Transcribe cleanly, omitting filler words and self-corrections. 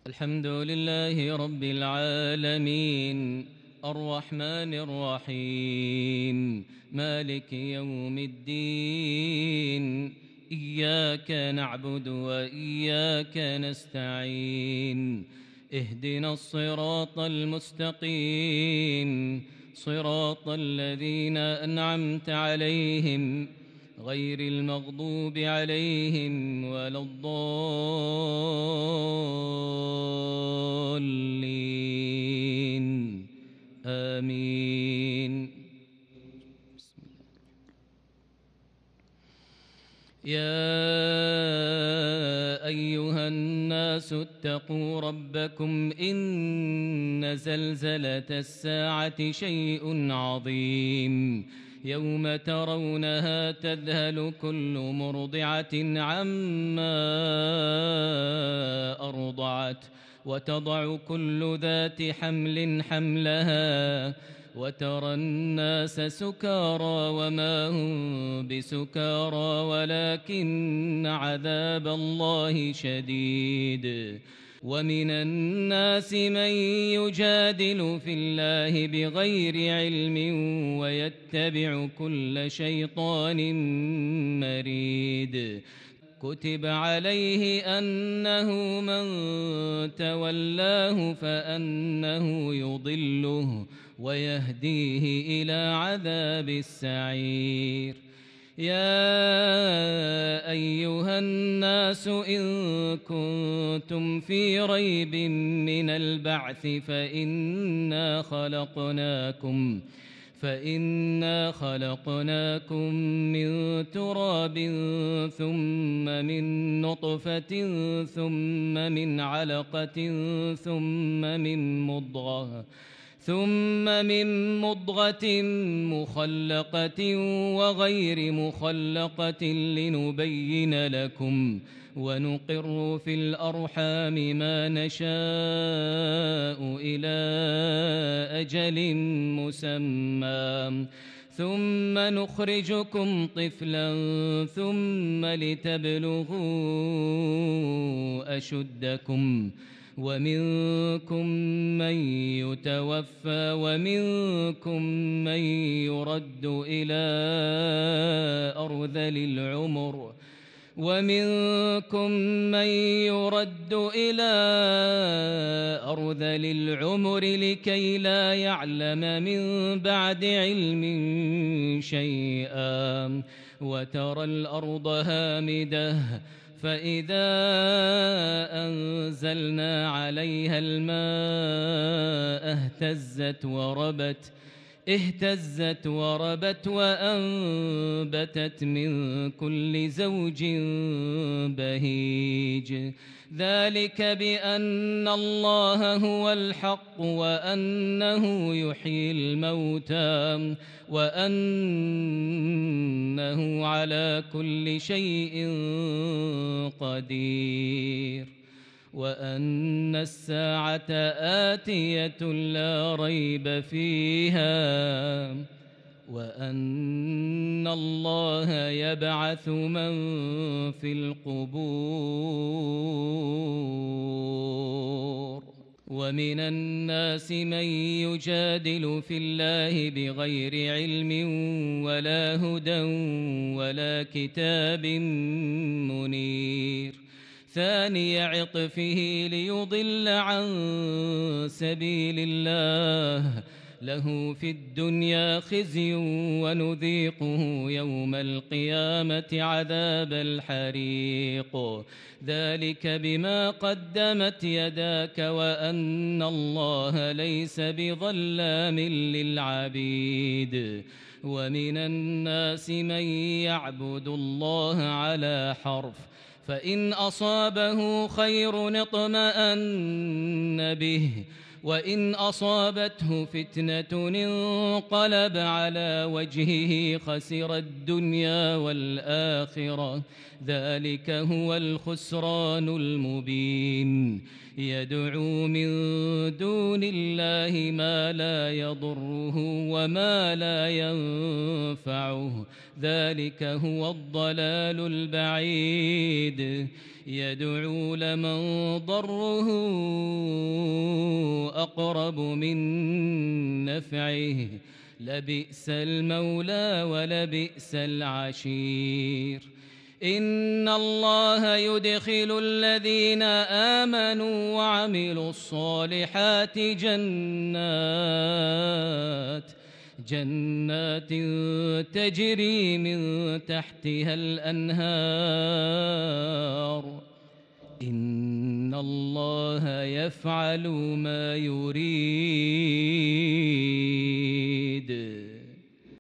الحمد لله رب العالمين الرحمن الرحيم مالك يوم الدين إياك نعبد وإياك نستعين اهدنا الصراط المستقيم صراط الذين أنعمت عليهم غير المغضوب عليهم ولا الضالين آمين. يا أيها الناس اتقوا ربكم إن زلزلة الساعة شيء عظيم يوم ترونها تذهل كل مرضعة عما أرضعت وتضع كل ذات حمل حملها وترى الناس سكارى وما هم بسكارى ولكن عذاب الله شديد. ومن الناس من يجادل في الله بغير علم ويتبع كل شيطان مريد. كتب عليه أنه من تولاه فأنه يضله ويهديه إلى عذاب السعير. يا أيها الناس إن كنتم في ريب من البعث فإنا خلقناكم من تراب ثم من نطفة ثم من علقة ثم من مضغة مخلقة وغير مخلقة لنبين لكم ونقر في الأرحام ما نشاء إلى أجل مسمى ثم نخرجكم طفلا ثم لتبلغوا أشدكم ومنكم من يتوفى ومنكم من يرد إلى أرذل العمر لكي لا يعلم من بعد علم شيئا وترى الأرض هامدة فإذا أنزلنا عليها الماء اهتزت وربت وأنبتت من كل زوج بهيج. ذلك بأن الله هو الحق وأنه يحيي الموتى وأنه على كل شيء قدير وأن الساعة آتية لا ريب فيها وأن الله يبعث من في القبور. ومن الناس من يجادل في الله بغير علم ولا هدى ولا كتاب منير. ثاني عطفه ليضل عن سبيل الله له في الدنيا خزي ونذيقه يوم القيامة عذاب الحريق. ذلك بما قدمت يداك وأن الله ليس بظلام للعبيد. ومن الناس من يعبد الله على حرف فإن أصابه خير اطمأن به وإن أصابته فتنة انقلب على وجهه خسر الدنيا والآخرة ذلك هو الخسران المبين. يدعو من دون الله ما لا يضره وما لا ينفعه ذلك هو الضلال البعيد. يدعو لمن ضره أقرب من نفعه لبئس المولى ولبئس العشير إن الله يدخل الذين آمنوا وعملوا الصالحات جنات تجري من تحتها الأنهار إن الله يفعل ما يريد